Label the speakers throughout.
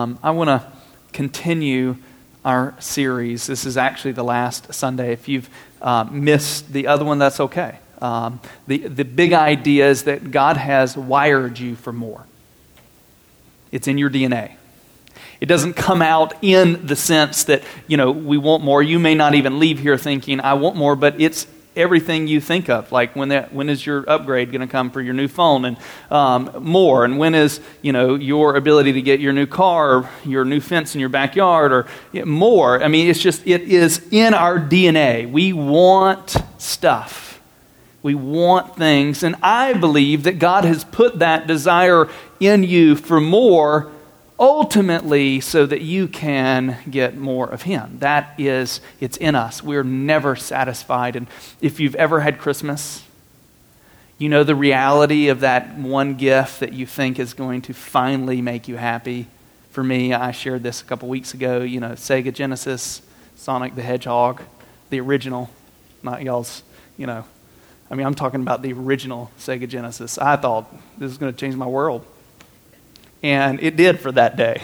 Speaker 1: I want to continue our series. This is actually the last Sunday. If you've missed the other one, that's okay. The big idea is that God has wired you for more. It's in your DNA. It doesn't come out in the sense that, we want more. You may not even leave here thinking, I want more, but it's everything you think of. Like when is your upgrade going to come for your new phone and more? And when is, your ability to get your new car or your new fence in your backyard or more? I mean, it is in our DNA. We want stuff. We want things. And I believe that God has put that desire in you for more ultimately so that you can get more of Him. It's in us. We're never satisfied. And if you've ever had Christmas, you know the reality of that one gift that you think is going to finally make you happy. For me, I shared this a couple weeks ago, Sega Genesis, Sonic the Hedgehog, the original, not y'all's, I'm talking about the original Sega Genesis. I thought this was going to change my world. And it did for that day,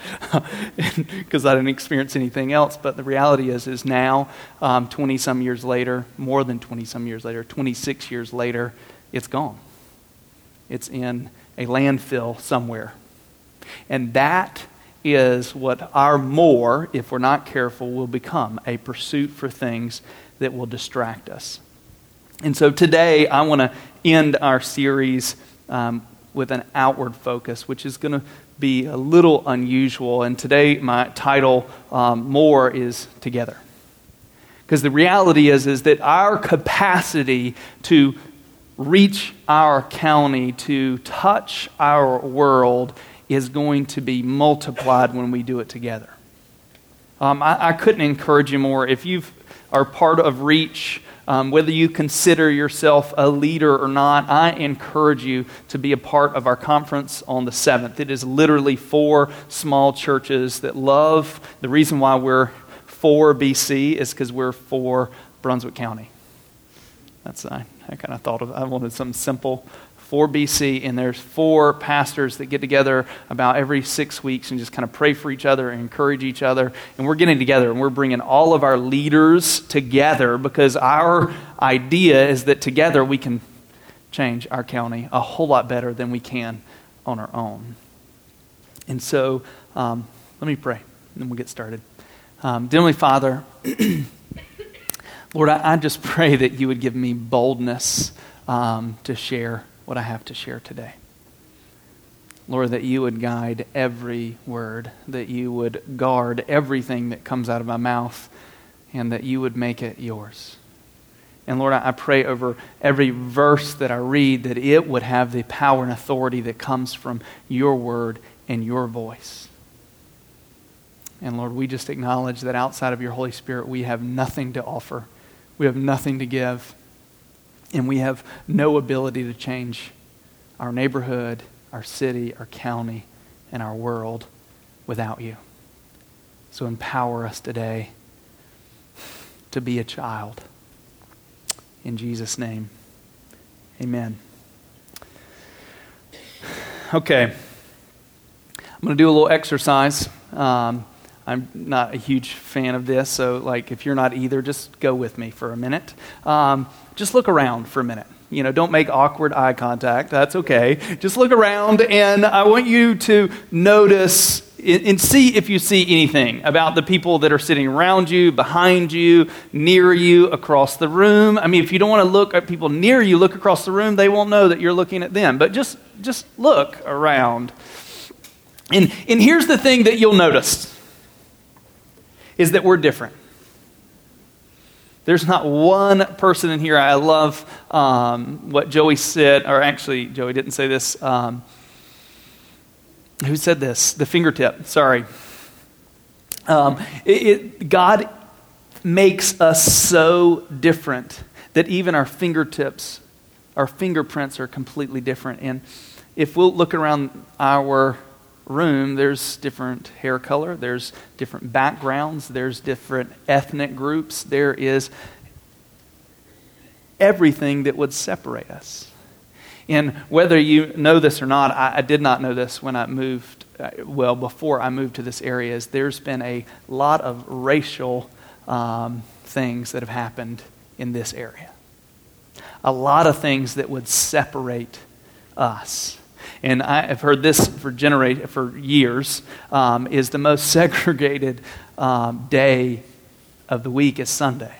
Speaker 1: because I didn't experience anything else. But the reality is now, 20-some years later, more than 20-some years later, 26 years later, it's gone. It's in a landfill somewhere. And that is what our more, if we're not careful, will become, a pursuit for things that will distract us. And so today, I want to end our series with an outward focus, which is going to be a little unusual. And today, my title, more, is Together. Because the reality is that our capacity to reach our county, to touch our world, is going to be multiplied when we do it together. I couldn't encourage you more. If you are part of Reach, whether you consider yourself a leader or not, I encourage you to be a part of our conference on the 7th. It is literally 4 small churches that love. The reason why we're 4 BC is because we're 4 Brunswick County. I kind of thought I wanted something simple. 4 BC, and there's 4 pastors that get together about every 6 weeks and just kind of pray for each other and encourage each other. And we're getting together and we're bringing all of our leaders together because our idea is that together we can change our county a whole lot better than we can on our own. And so let me pray and then we'll get started. Dear Heavenly Father, Lord, I just pray that you would give me boldness to share what I have to share today. Lord, that you would guide every word, that you would guard everything that comes out of my mouth, and that you would make it yours. And Lord, I pray over every verse that I read that it would have the power and authority that comes from your word and your voice. And Lord, we just acknowledge that outside of your Holy Spirit, we have nothing to offer. We have nothing to give. And we have no ability to change our neighborhood, our city, our county, and our world without you. So empower us today to be a child. In Jesus' name, amen. Okay, I'm going to do a little exercise. I'm not a huge fan of this, so if you're not either, just go with me for a minute. Just look around for a minute. Don't make awkward eye contact. That's okay. Just look around, and I want you to notice and see if you see anything about the people that are sitting around you, behind you, near you, across the room. I mean, if you don't want to look at people near you, look across the room. They won't know that you're looking at them. But just look around. And here's the thing that you'll notice, is that we're different. There's not one person in here. I love what Joey said, or actually, Joey didn't say this. Who said this? The fingertip, sorry. God makes us so different that even our fingertips, our fingerprints are completely different. And if we'll look around our room, there's different hair color, there's different backgrounds, there's different ethnic groups, there is everything that would separate us. And whether you know this or not, I did not know this when I moved, before I moved to this area, is there's been a lot of racial things that have happened in this area. A lot of things that would separate us. And I have heard this for years, is the most segregated day of the week is Sunday.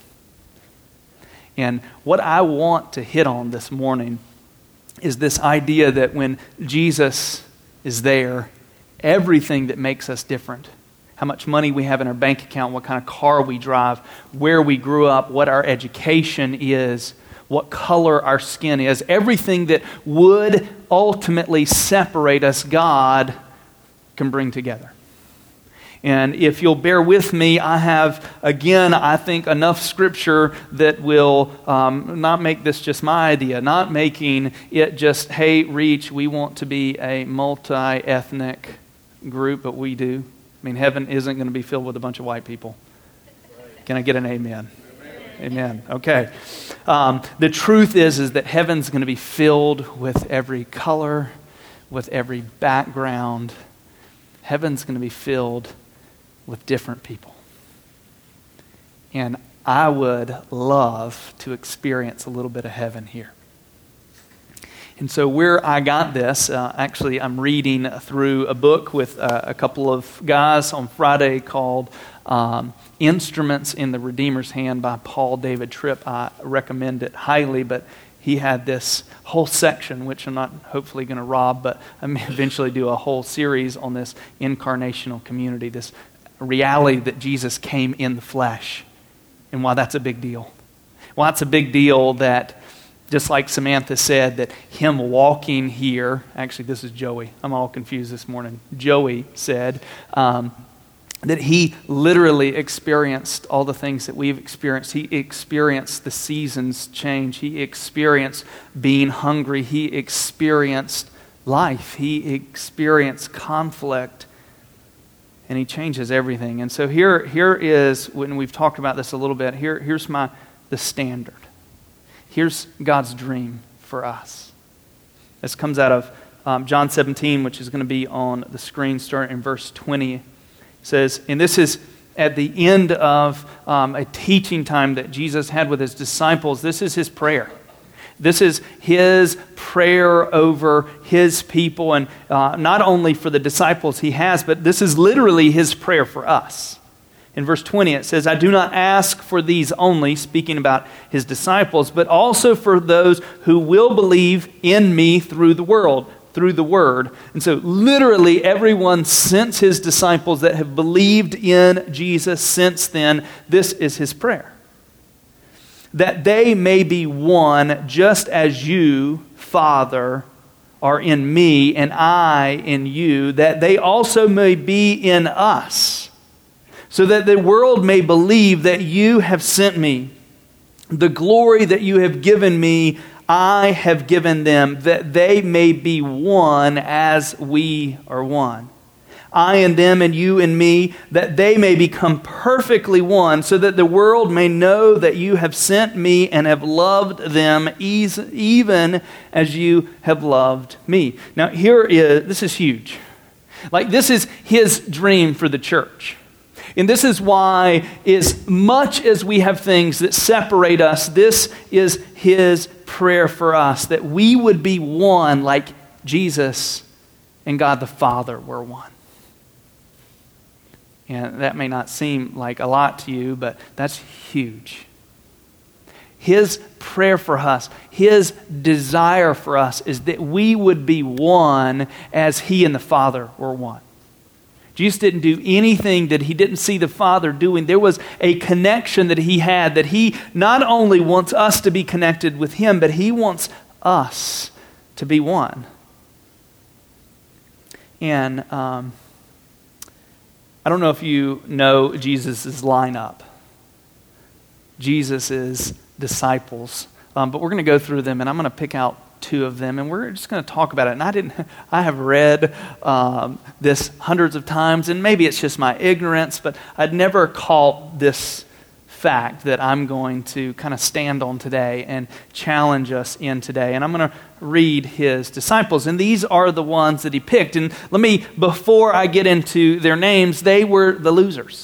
Speaker 1: And what I want to hit on this morning is this idea that when Jesus is there, everything that makes us different, how much money we have in our bank account, what kind of car we drive, where we grew up, what our education is, what color our skin is, everything that would ultimately separate us, God can bring together. And if you'll bear with me, I have, again, I think enough scripture that will not make this just my idea, not making it just, hey, Reach, we want to be a multi-ethnic group, but we do. I mean, heaven isn't going to be filled with a bunch of white people. Can I get an amen? Amen. Okay. The truth is that heaven's going to be filled with every color, with every background. Heaven's going to be filled with different people. And I would love to experience a little bit of heaven here. And so where I got this, actually I'm reading through a book with a couple of guys on Friday called Instruments in the Redeemer's Hand by Paul David Tripp. I recommend it highly, but he had this whole section, which I'm not hopefully going to rob, but I may eventually do a whole series on this incarnational community, this reality that Jesus came in the flesh, and why that's a big deal. Why it's a big deal that, just like Samantha said, that him walking here, actually this is Joey, I'm all confused this morning. Joey said that he literally experienced all the things that we've experienced. He experienced the seasons change. He experienced being hungry. He experienced life. He experienced conflict. And he changes everything. And so here is, when we've talked about this a little bit, here's the standard. Here's God's dream for us. This comes out of John 17, which is going to be on the screen, starting in verse 20. It says, and this is at the end of a teaching time that Jesus had with his disciples. This is his prayer. This is his prayer over his people, and not only for the disciples he has, but this is literally his prayer for us. In verse 20 it says, I do not ask for these only, speaking about his disciples, but also for those who will believe in me through the word. And so literally everyone since his disciples that have believed in Jesus since then, this is his prayer. That they may be one just as you, Father, are in me and I in you, that they also may be in us, so that the world may believe that you have sent me. The glory that you have given me, I have given them, that they may be one as we are one. I and them and you and me, that they may become perfectly one, so that the world may know that you have sent me and have loved them even as you have loved me. Now this is huge. This is his dream for the church. And this is why, as much as we have things that separate us, this is his prayer for us, that we would be one like Jesus and God the Father were one. And that may not seem like a lot to you, but that's huge. His prayer for us, his desire for us is that we would be one as he and the Father were one. Jesus didn't do anything that he didn't see the Father doing. There was a connection that he had, that he not only wants us to be connected with him, but he wants us to be one. And I don't know if you know Jesus' lineup. Jesus' disciples. But we're going to go through them, and I'm going to pick out two of them, and we're just going to talk about it. And I have read this hundreds of times, and maybe it's just my ignorance, but I'd never caught this fact that I'm going to kind of stand on today and challenge us in today. And I'm going to read his disciples. And these are the ones that he picked. And before I get into their names, they were the losers.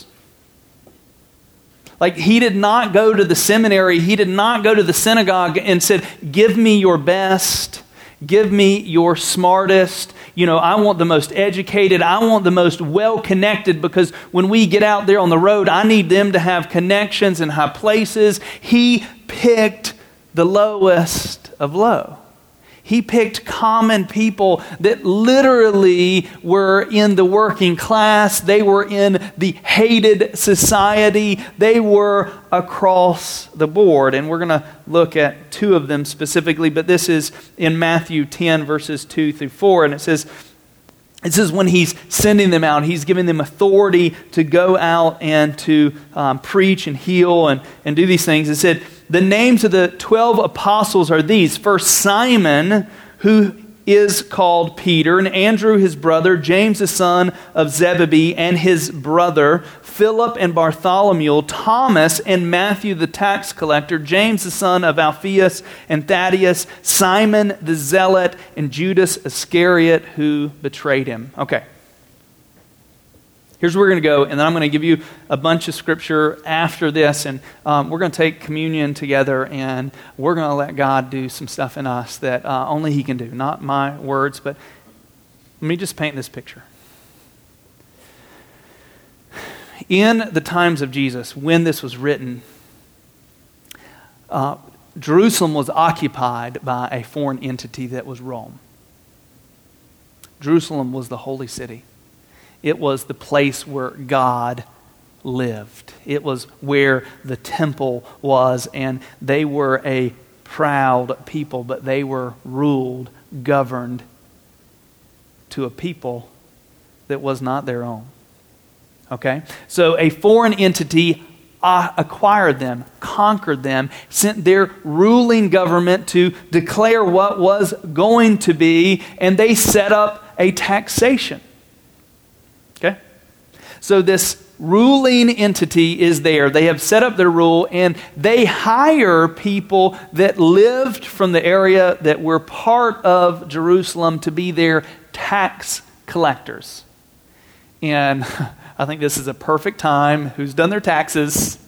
Speaker 1: Like, he did not go to the seminary, he did not go to the synagogue and said, give me your best, give me your smartest. I want the most educated, I want the most well-connected, because when we get out there on the road, I need them to have connections in high places. He picked the lowest of low. He picked common people that literally were in the working class. They were in the hated society. They were across the board. And we're going to look at two of them specifically, but this is in Matthew 10, verses 2 through 4. And it says when he's sending them out, he's giving them authority to go out and to preach and heal and do these things. It said, the names of the 12 apostles are these. First, Simon, who is called Peter, and Andrew his brother, James the son of Zebedee, and his brother, Philip and Bartholomew, Thomas and Matthew the tax collector, James the son of Alphaeus and Thaddeus, Simon the zealot, and Judas Iscariot, who betrayed him. Okay. Here's where we're going to go, and then I'm going to give you a bunch of scripture after this, and we're going to take communion together, and we're going to let God do some stuff in us that only He can do. Not my words, but let me just paint this picture. In the times of Jesus, when this was written, Jerusalem was occupied by a foreign entity that was Rome. Jerusalem was the holy city. It was the place where God lived. It was where the temple was, and they were a proud people, but they were ruled, governed to a people that was not their own. Okay? So a foreign entity acquired them, conquered them, sent their ruling government to declare what was going to be, and they set up a taxation. Okay? So this ruling entity is there. They have set up their rule, and they hire people that lived from the area that were part of Jerusalem to be their tax collectors. And I think this is a perfect time. Who's done their taxes?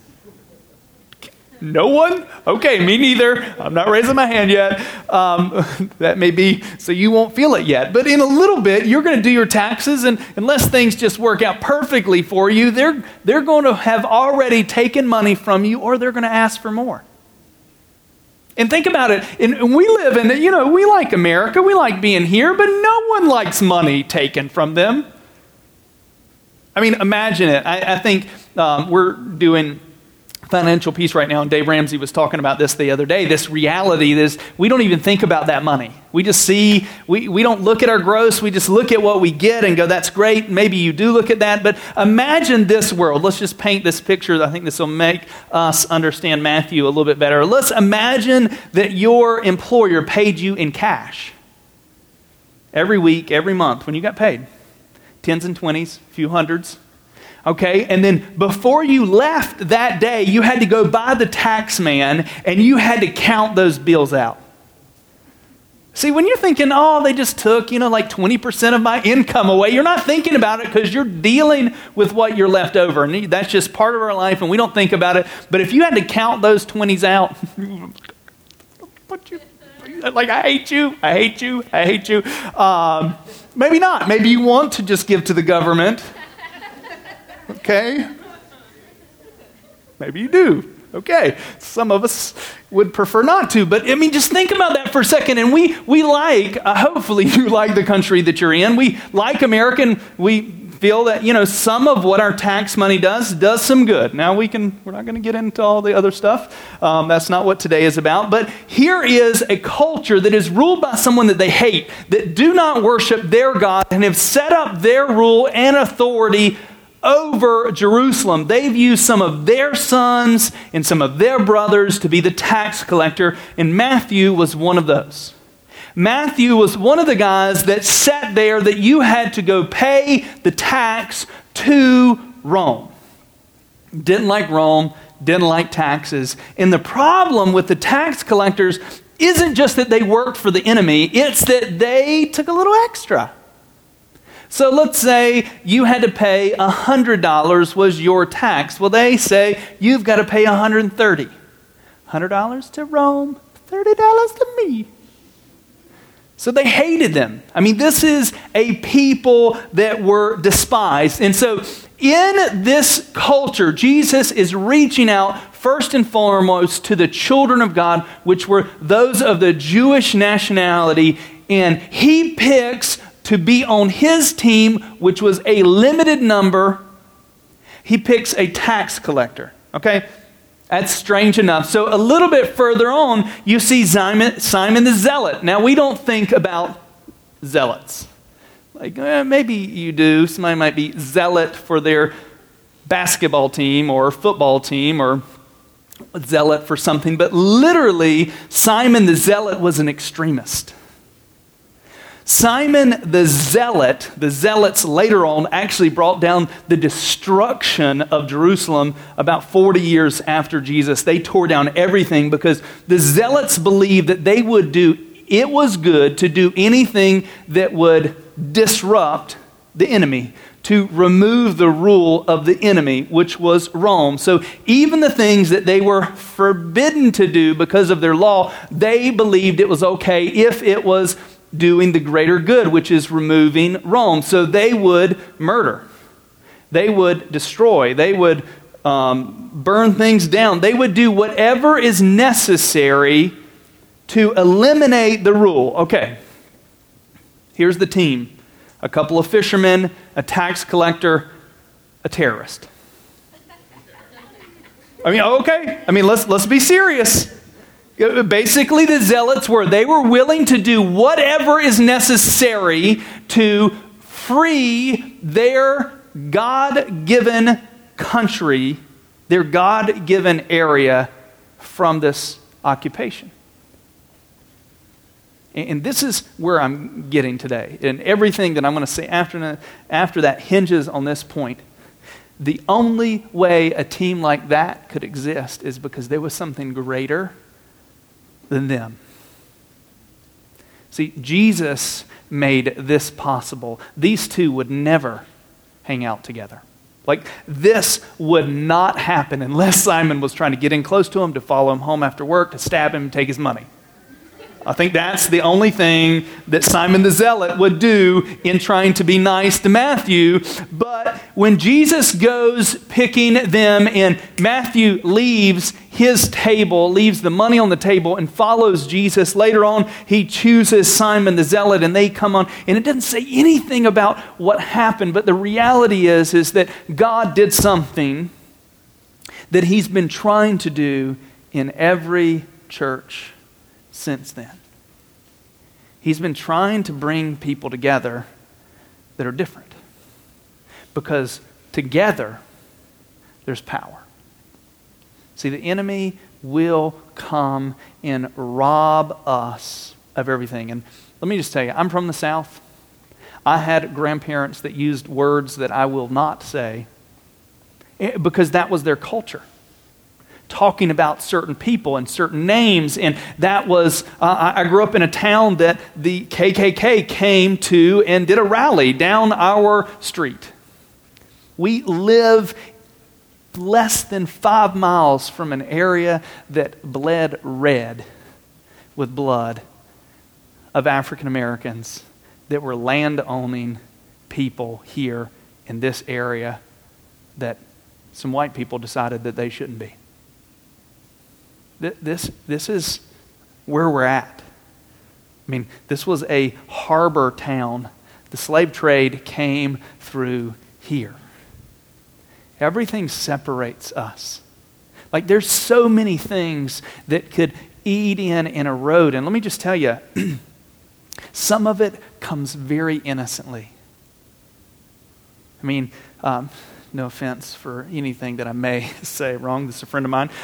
Speaker 1: No one? Okay, me neither. I'm not raising my hand yet. That may be so you won't feel it yet. But in a little bit, you're going to do your taxes, and unless things just work out perfectly for you, they're going to have already taken money from you, or they're going to ask for more. And think about it. And we live in, we like America. We like being here, but no one likes money taken from them. I mean, imagine it. I think we're doing Financial Peace right now, and Dave Ramsey was talking about this the other day. This reality, we don't even think about that money. We just see, we don't look at our gross, we just look at what we get and go, that's great. Maybe you do look at that, but imagine this world. Let's just paint this picture. I think this will make us understand Matthew a little bit better. Let's imagine that your employer paid you in cash every week, every month when you got paid. 10s and 20s, a few hundreds. Okay, and then before you left that day, you had to go by the tax man and you had to count those bills out. See, when you're thinking, they just took, like 20% of my income away, you're not thinking about it because you're dealing with what you're left over. And that's just part of our life and we don't think about it. But if you had to count those 20s out, I hate you, I hate you, I hate you. Maybe not. Maybe you want to just give to the government. Okay? Maybe you do. Okay. Some of us would prefer not to. But, just think about that for a second. And we like, hopefully you like the country that you're in. We like America, and we feel that, some of what our tax money does some good. Now, we're not going to get into all the other stuff. That's not what today is about. But here is a culture that is ruled by someone that they hate, that do not worship their God, and have set up their rule and authority over Jerusalem. They've used some of their sons and some of their brothers to be the tax collector, and Matthew was one of those. Matthew was one of the guys that sat there that you had to go pay the tax to Rome. Didn't like Rome, didn't like taxes. And the problem with the tax collectors isn't just that they worked for the enemy, it's that they took a little extra. So let's say you had to pay $100 was your tax. Well, they say you've got to pay $130. $100 to Rome, $30 to me. So they hated them. I mean, this is a people that were despised. And so in this culture, Jesus is reaching out first and foremost to the children of God, which were those of the Jewish nationality. And he picks to be on his team, which was a limited number. He picks a tax collector. Okay? That's strange enough. So a little bit further on, you see Simon the Zealot. Now, we don't think about zealots. Like, maybe you do. Somebody might be zealot for their basketball team or football team or zealot for something. But literally, Simon the Zealot was an extremist. Simon the Zealots later on actually brought down the destruction of Jerusalem about 40 years after Jesus. They tore down everything because the Zealots believed that it was good to do anything that would disrupt the enemy, to remove the rule of the enemy, which was Rome. So even the things that they were forbidden to do because of their law, they believed it was okay if it was doing the greater good, which is removing Rome. So they would murder. They would destroy. They would burn things down. They would do whatever is necessary to eliminate the rule. Okay, here's the team. A couple of fishermen, a tax collector, a terrorist. I mean, okay. I mean, let's be serious. Basically, the Zealots were willing to do whatever is necessary to free their God-given country, their God-given area from this occupation. And this is where I'm getting today. And everything that I'm going to say after that hinges on this point. The only way a team like that could exist is because there was something greater than them. See, Jesus made this possible. These two would never hang out together. Like, this would not happen unless Simon was trying to get in close to him, to follow him home after work, to stab him and take his money. I think that's the only thing that Simon the Zealot would do in trying to be nice to Matthew. But when Jesus goes picking them and Matthew leaves his table, leaves the money on the table and follows Jesus, later on he chooses Simon the Zealot and they come on. And it doesn't say anything about what happened, but the reality is that God did something that he's been trying to do in every church since then. He's been trying to bring people together that are different. Because together, there's power. See, the enemy will come and rob us of everything. And let me just tell you, I'm from the South. I had grandparents that used words that I will not say because that was their culture. Talking about certain people and certain names. And that was, I grew up in a town that the KKK came to and did a rally down our street. We live less than 5 miles from an area that bled red with blood of African Americans that were land-owning people here in this area that some white people decided that they shouldn't be. This is where we're at. I mean, this was a harbor town. The slave trade came through here. Everything separates us. Like, there's so many things that could eat in and erode. And let me just tell you, some of it comes very innocently. I mean, no offense for anything that I may say wrong. This is a friend of mine.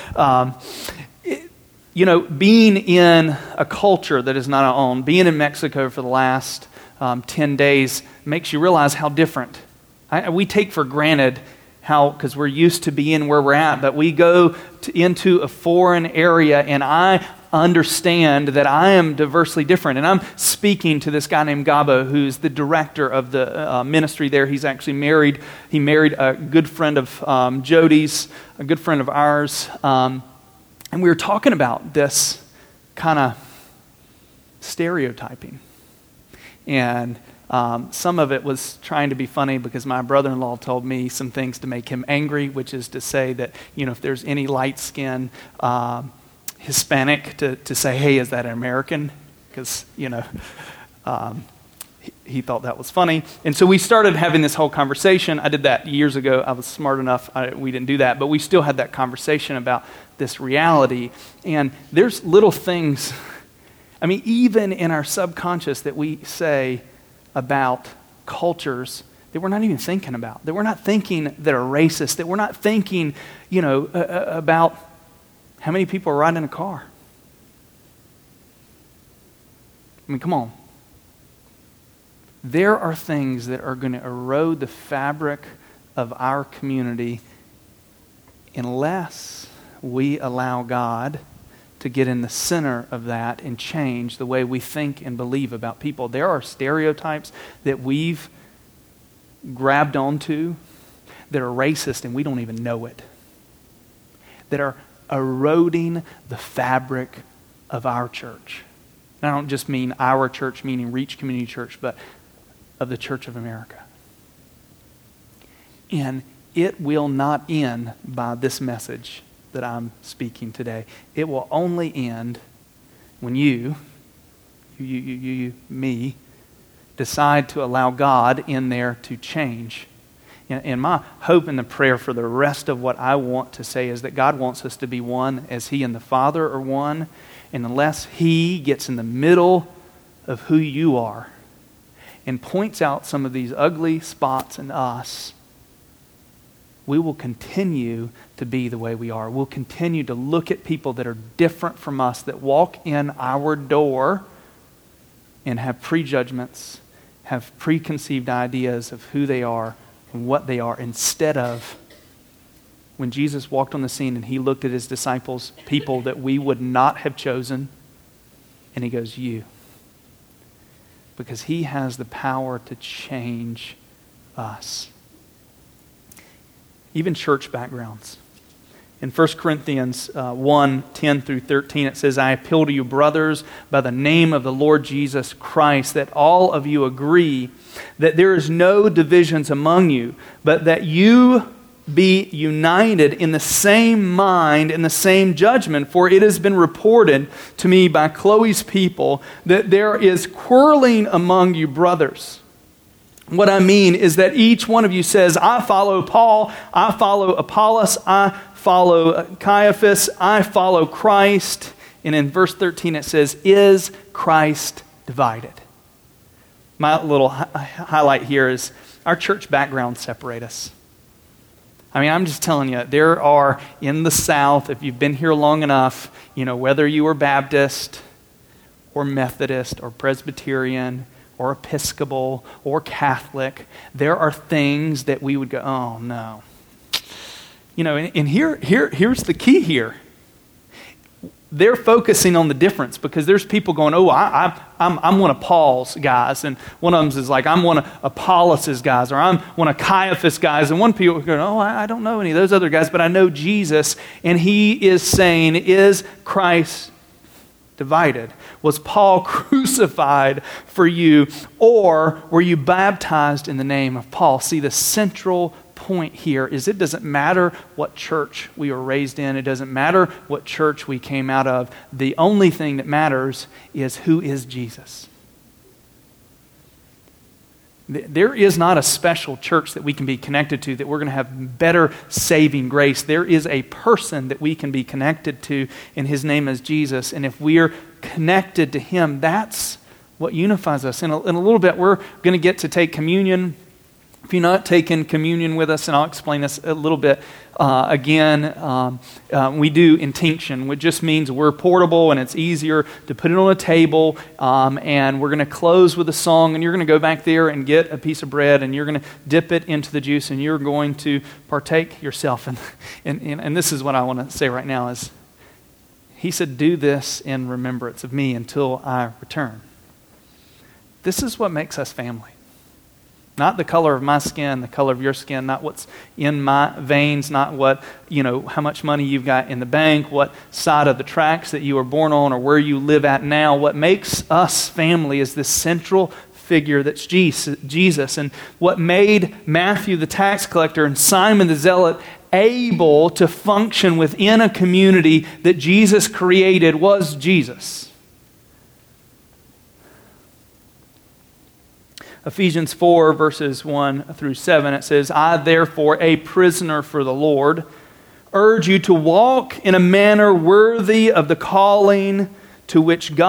Speaker 1: Being in a culture that is not our own, being in Mexico for the last 10 days makes you realize how different. We take for granted because we're used to being where we're at, but we go into a foreign area and I understand that I am diversely different. And I'm speaking to this guy named Gabo, who's the director of the ministry there. He's actually married. He married a good friend of Jody's, a good friend of ours. And we were talking about this kind of stereotyping. And some of it was trying to be funny because my brother-in-law told me some things to make him angry, which is to say that, if there's any light-skinned Hispanic, to say, hey, is that an American? Because, he thought that was funny. And so we started having this whole conversation. I did that years ago. I was smart enough. We didn't do that. But we still had that conversation about this reality. And there's little things, even in our subconscious that we say about cultures that we're not even thinking about, that we're not thinking that are racist, that we're not thinking, about how many people are riding in a car. Come on. There are things that are going to erode the fabric of our community unless we allow God to get in the center of that and change the way we think and believe about people. There are stereotypes that we've grabbed onto that are racist and we don't even know it, that are eroding the fabric of our church. And I don't just mean our church, meaning Reach Community Church, but of the Church of America. And it will not end by this message that I'm speaking today. It will only end when you, me, decide to allow God in there to change. And my hope and the prayer for the rest of what I want to say is that God wants us to be one as He and the Father are one. And unless He gets in the middle of who you are and points out some of these ugly spots in us, we will continue to be the way we are. We'll continue to look at people that are different from us, that walk in our door and have prejudgments, have preconceived ideas of who they are and what they are, instead of when Jesus walked on the scene and He looked at His disciples, people that we would not have chosen, and He goes, you. Because He has the power to change us. Even church backgrounds. In 1 Corinthians 1, 10 through 13, it says, I appeal to you, brothers, by the name of the Lord Jesus Christ, that all of you agree that there is no divisions among you, but that you be united in the same mind and the same judgment. For it has been reported to me by Chloe's people that there is quarreling among you brothers. What I mean is that each one of you says, I follow Paul, I follow Apollos, I follow Caiaphas, I follow Christ. And in verse 13 it says, is Christ divided? My little highlight here is our church backgrounds separate us. I'm just telling you, there are in the South, if you've been here long enough, whether you were Baptist or Methodist or Presbyterian or Episcopal or Catholic, there are things that we would go, oh no. And here's the key here. They're focusing on the difference because there's people going, oh, I'm one of Paul's guys, and one of them is like, I'm one of Apollos' guys, or I'm one of Caiaphas' guys, and one people going, oh, I don't know any of those other guys, but I know Jesus, and he is saying, is Christ divided? Was Paul crucified for you, or were you baptized in the name of Paul? See, the central point here is it doesn't matter what church we were raised in. It doesn't matter what church we came out of. The only thing that matters is who is Jesus. There is not a special church that we can be connected to that we're going to have better saving grace. There is a person that we can be connected to, and His name is Jesus. And if we're connected to Him, that's what unifies us. In a little bit, we're going to get to take communion. If you're not taking communion with us, and I'll explain this a little bit again, we do intinction, which just means we're portable and it's easier to put it on a table, and we're going to close with a song, and you're going to go back there and get a piece of bread, and you're going to dip it into the juice, and you're going to partake yourself. And this is what I want to say right now is, He said, do this in remembrance of me until I return. This is what makes us family. Not the color of my skin, the color of your skin, not what's in my veins, not what, how much money you've got in the bank, what side of the tracks that you were born on or where you live at now. What makes us family is this central figure that's Jesus. And what made Matthew the tax collector and Simon the zealot able to function within a community that Jesus created was Jesus. Ephesians 4, verses 1 through 7, it says, I, therefore, a prisoner for the Lord, urge you to walk in a manner worthy of the calling to which you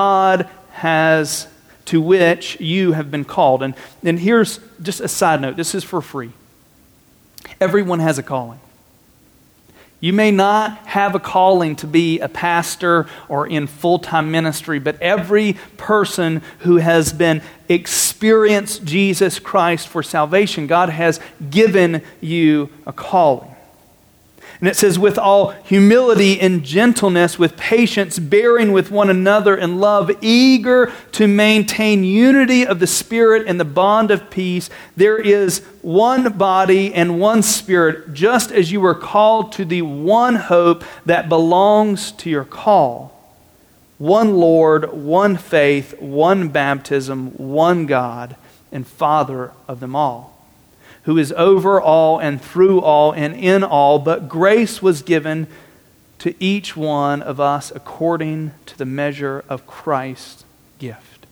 Speaker 1: have been called. And here's just a side note. This is for free. Everyone has a calling. You may not have a calling to be a pastor or in full-time ministry, but every person who has been experienced Jesus Christ for salvation, God has given you a calling. And it says, with all humility and gentleness, with patience, bearing with one another in love, eager to maintain unity of the Spirit and the bond of peace. There is one body and one Spirit, just as you were called to the one hope that belongs to your call. One Lord, one faith, one baptism, one God and Father of them all, who is over all and through all and in all, but grace was given to each one of us according to the measure of Christ's gift.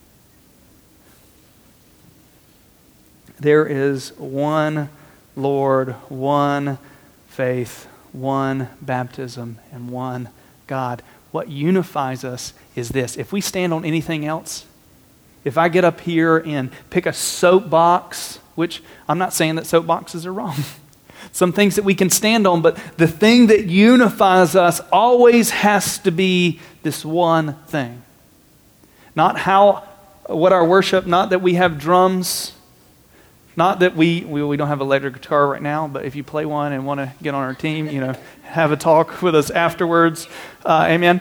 Speaker 1: There is one Lord, one faith, one baptism, and one God. What unifies us is this. If we stand on anything else, if I get up here and pick a soapbox, which I'm not saying that soapboxes are wrong. Some things that we can stand on, but the thing that unifies us always has to be this one thing. Not what our worship, not that we have drums, not that we don't have an electric guitar right now, but if you play one and want to get on our team, have a talk with us afterwards. Amen.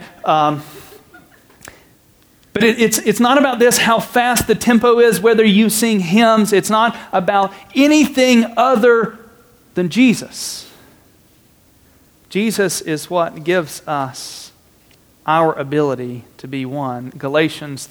Speaker 1: But it's not about this, how fast the tempo is, whether you sing hymns. It's not about anything other than Jesus. Jesus is what gives us our ability to be one. Galatians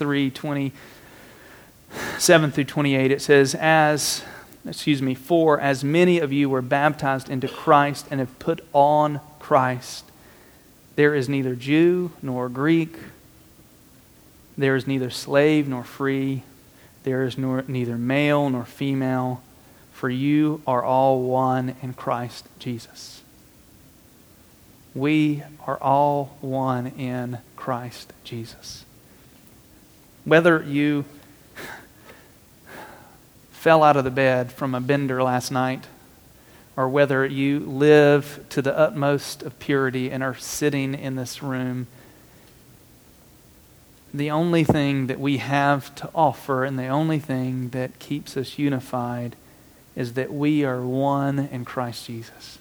Speaker 1: 3:27 through 28, it says, for as many of you were baptized into Christ and have put on Christ, there is neither Jew nor Greek, there is neither slave nor free. There is neither male nor female. For you are all one in Christ Jesus. We are all one in Christ Jesus. Whether you fell out of the bed from a bender last night, or whether you live to the utmost of purity and are sitting in this room, the only thing that we have to offer and the only thing that keeps us unified is that we are one in Christ Jesus.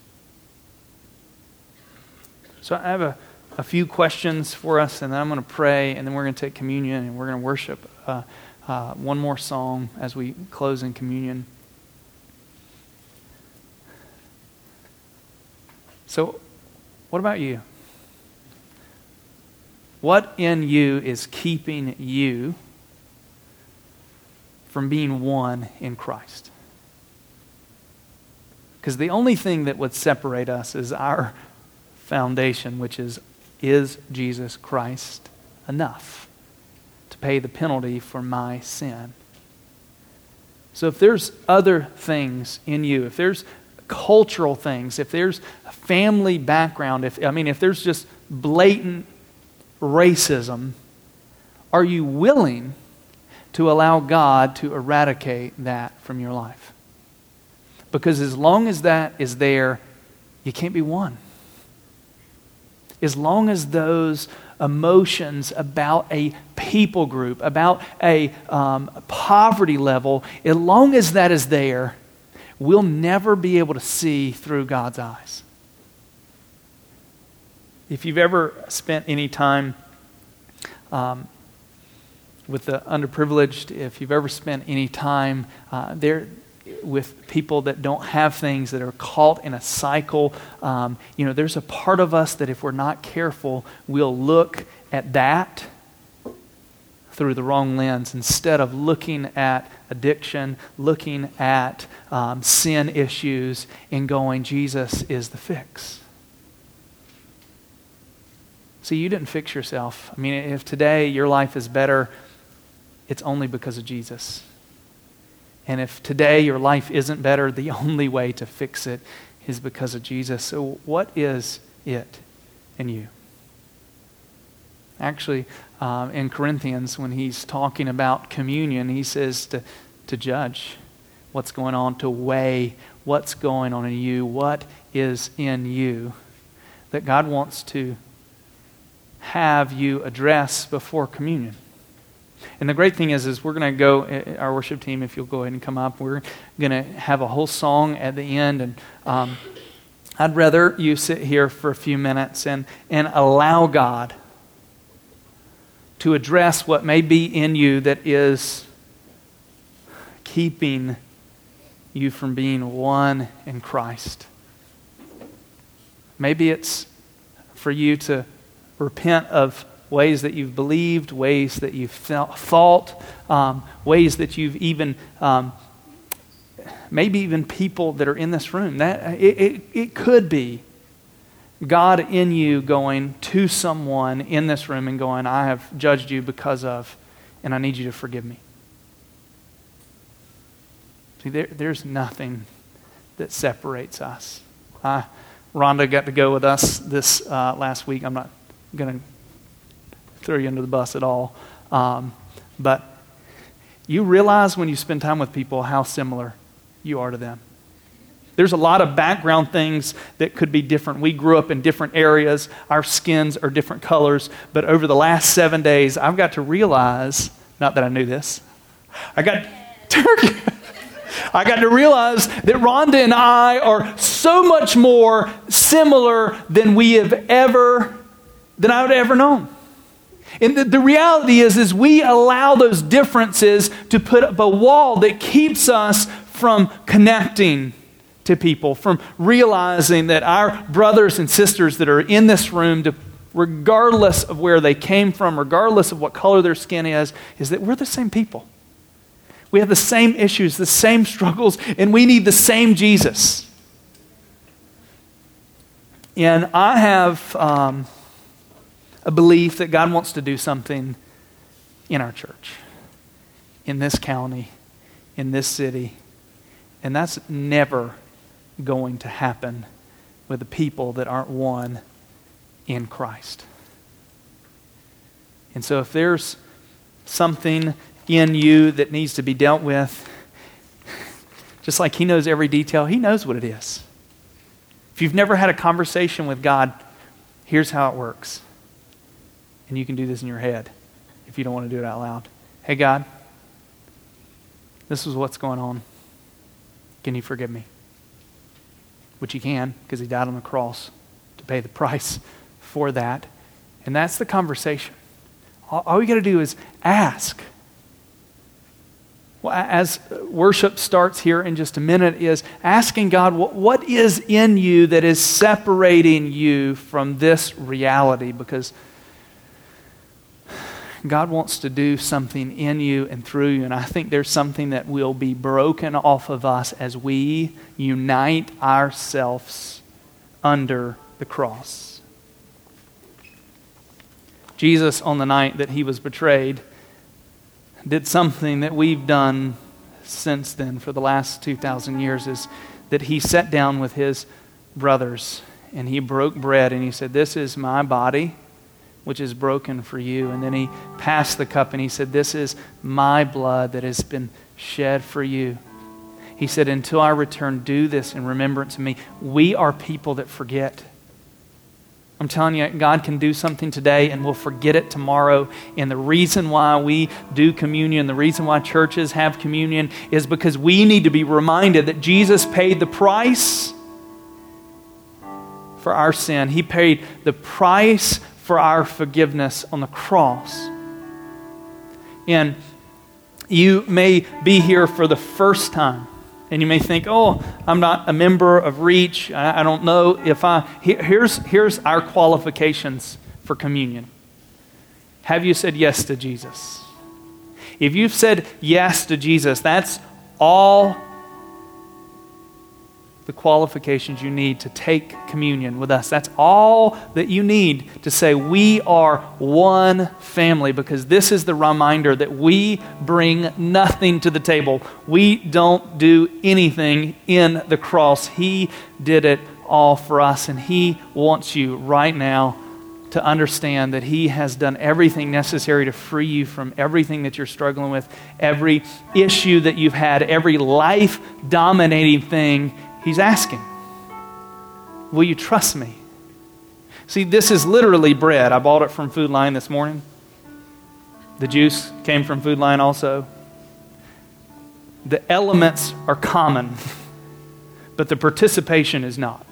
Speaker 1: So I have a few questions for us, and then I'm going to pray, and then we're going to take communion, and we're going to worship one more song as we close in communion. So, what about you? What in you is keeping you from being one in Christ? Because the only thing that would separate us is our foundation, which is Jesus Christ enough to pay the penalty for my sin? So if there's other things in you, if there's cultural things, if there's a family background, if there's just blatant racism, are you willing to allow God to eradicate that from your life? Because as long as that is there, you can't be one. As long as those emotions about a people group, about a poverty level, as long as that is there, we'll never be able to see through God's eyes. If you've ever spent any time with the underprivileged, if you've ever spent any time there with people that don't have things, that are caught in a cycle, there's a part of us that if we're not careful, we'll look at that through the wrong lens instead of looking at addiction, looking at sin issues and going, Jesus is the fix. See, you didn't fix yourself. I mean, if today your life is better, it's only because of Jesus. And if today your life isn't better, the only way to fix it is because of Jesus. So what is it in you? Actually, in Corinthians, when he's talking about communion, he says to judge what's going on, to weigh what's going on in you, what is in you, that God wants to have you address before communion. And the great thing is we're going to go, our worship team, if you'll go ahead and come up, we're going to have a whole song at the end. And I'd rather you sit here for a few minutes and allow God to address what may be in you that is keeping you from being one in Christ. Maybe it's for you to repent of ways that you've believed, ways that you've thought, ways that you've even, maybe even people that are in this room. That it could be God in you going to someone in this room and going, I have judged you because of, and I need you to forgive me. See, there's nothing that separates us. Rhonda got to go with us this last week. I'm not going to throw you under the bus at all. But you realize when you spend time with people how similar you are to them. There's a lot of background things that could be different. We grew up in different areas. Our skins are different colors. But over the last 7 days, I've got to realize, not that I knew this, I got to realize that Rhonda and I are so much more similar than I would have ever known. And the reality is we allow those differences to put up a wall that keeps us from connecting to people, from realizing that our brothers and sisters that are in this room, regardless of where they came from, regardless of what color their skin is that we're the same people. We have the same issues, the same struggles, and we need the same Jesus. And I have a belief that God wants to do something in our church, in this county, in this city, and that's never going to happen with the people that aren't one in Christ. And so if there's something in you that needs to be dealt with, just like He knows every detail, He knows what it is. If you've never had a conversation with God, here's how it works. And you can do this in your head if you don't want to do it out loud. Hey, God, this is what's going on. Can you forgive me? Which He can, because He died on the cross to pay the price for that. And that's the conversation. All you got to do is ask. Well, as worship starts here in just a minute, is asking God, what is in you that is separating you from this reality? Because God wants to do something in you and through you, and I think there's something that will be broken off of us as we unite ourselves under the cross. Jesus, on the night that He was betrayed, did something that we've done since then for the last 2,000 years, is that He sat down with His brothers and He broke bread and He said, "This is my body, which is broken for you." And then He passed the cup and He said, "This is my blood that has been shed for you." He said, "Until I return, do this in remembrance of me." We are people that forget. I'm telling you, God can do something today and we'll forget it tomorrow. And the reason why we do communion, the reason why churches have communion, is because we need to be reminded that Jesus paid the price for our sin. He paid the price for our forgiveness on the cross. And you may be here for the first time, and you may think, oh, I'm not a member of Reach. I don't know if here's our qualifications for communion. Have you said yes to Jesus? If you've said yes to Jesus, that's all the qualifications you need to take communion with us. That's all that you need to say we are one family, because this is the reminder that we bring nothing to the table. We don't do anything in the cross. He did it all for us, and He wants you right now to understand that He has done everything necessary to free you from everything that you're struggling with, every issue that you've had, every life-dominating thing. He's asking, will you trust me? See, this is literally bread. I bought it from Food Lion this morning. The juice came from Food Lion also. The elements are common, but the participation is not.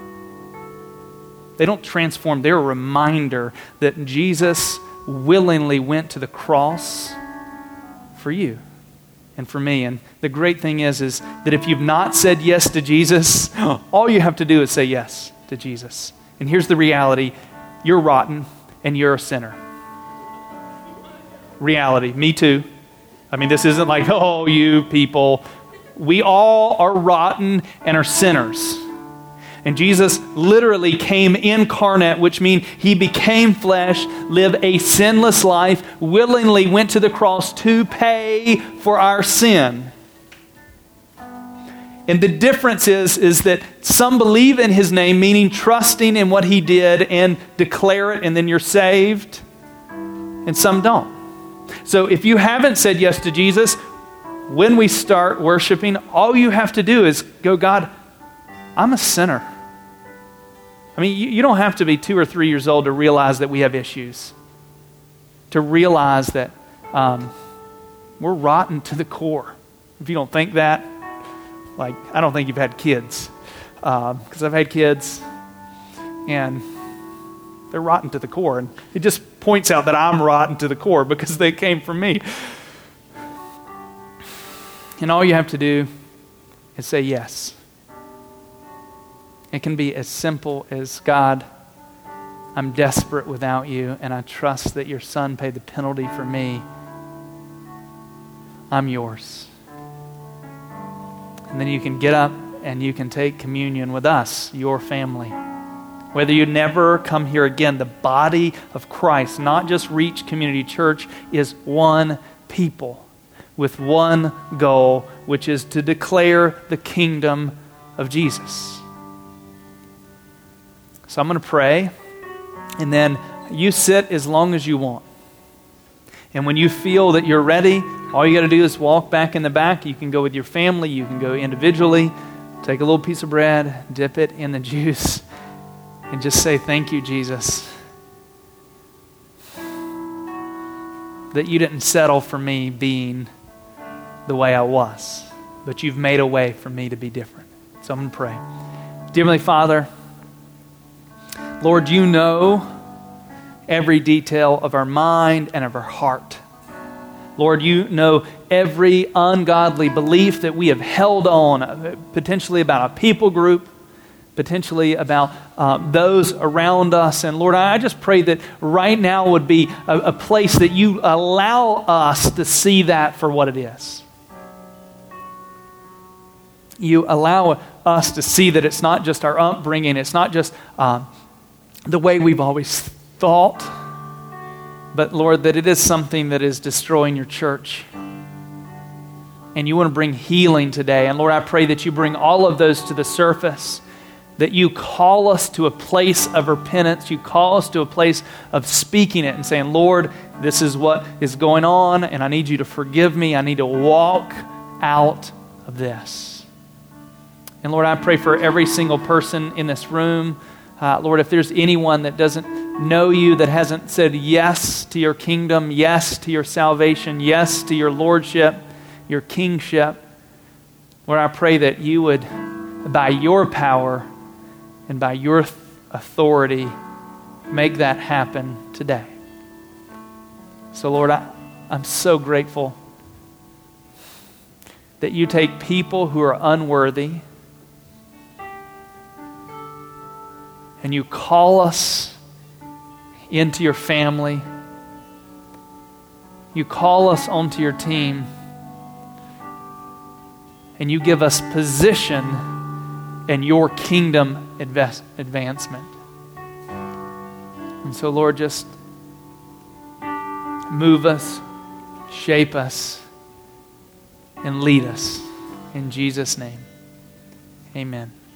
Speaker 1: They don't transform. They're a reminder that Jesus willingly went to the cross for you and for me. And the great thing is that if you've not said yes to Jesus, all you have to do is say yes to Jesus. And here's the reality. You're rotten and you're a sinner. Reality. Me too. I mean, this isn't like, oh, you people. We all are rotten and are sinners. And Jesus literally came incarnate, which means He became flesh, lived a sinless life, willingly went to the cross to pay for our sin. And the difference is that some believe in His name, meaning trusting in what He did and declare it, and then you're saved, and some don't. So if you haven't said yes to Jesus, when we start worshiping, all you have to do is go, God, I'm a sinner. I mean, you don't have to be 2 or 3 years old to realize that we have issues. To realize that we're rotten to the core. If you don't think that, like, I don't think you've had kids. Because I've had kids, and they're rotten to the core. And it just points out that I'm rotten to the core because they came from me. And all you have to do is say yes. It can be as simple as, God, I'm desperate without you, and I trust that your Son paid the penalty for me. I'm yours. And then you can get up and you can take communion with us, your family. Whether you never come here again, the body of Christ, not just Reach Community Church, is one people with one goal, which is to declare the kingdom of Jesus. So I'm going to pray, and then you sit as long as you want. And when you feel that you're ready, all you got to do is walk back in the back. You can go with your family. You can go individually. Take a little piece of bread, dip it in the juice, and just say, thank you, Jesus, that you didn't settle for me being the way I was, but you've made a way for me to be different. So I'm going to pray. Dear Heavenly Father, Lord, you know every detail of our mind and of our heart. Lord, you know every ungodly belief that we have held on, potentially about a people group, potentially about those around us. And Lord, I just pray that right now would be a place that you allow us to see that for what it is. You allow us to see that it's not just our upbringing, it's not just the way we've always thought, but Lord, that it is something that is destroying your church. And you want to bring healing today. And Lord, I pray that you bring all of those to the surface, that you call us to a place of repentance. You call us to a place of speaking it and saying, Lord, this is what is going on, and I need you to forgive me. I need to walk out of this. And Lord, I pray for every single person in this room. Lord, if there's anyone that doesn't know you, that hasn't said yes to your kingdom, yes to your salvation, yes to your lordship, your kingship, Lord, I pray that you would, by your power and by your authority, make that happen today. So Lord, I'm so grateful that you take people who are unworthy and you call us into your family. You call us onto your team. And you give us position in your kingdom advancement. And so, Lord, just move us, shape us, and lead us. In Jesus' name, amen.